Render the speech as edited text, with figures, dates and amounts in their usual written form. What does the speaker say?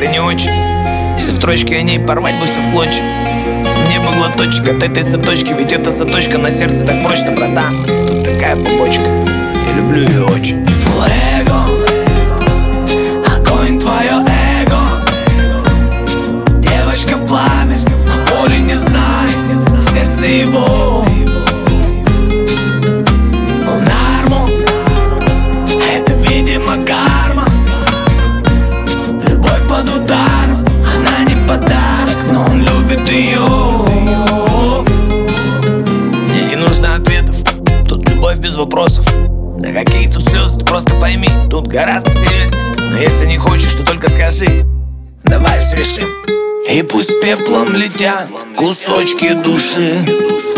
как-то не очень. Все строчки о ней порвать бы все в клочья. Мне бы глоточек от этой заточки, ведь эта заточка на сердце так прочно, братан. Тут такая побочка, я люблю ее очень. Фуэго, огонь твое эго. Девочка пламя, но боли не знает сердце его. Он арму, это видимо карма. Любовь под ударом, она не подарок, но он любит ее. Мне не нужно ответов, тут любовь без вопросов. Да какие тут слезы, ты просто пойми, тут гораздо серьезнее. Но если не хочешь, то только скажи, давай все решим. И пусть пеплом летят кусочки души.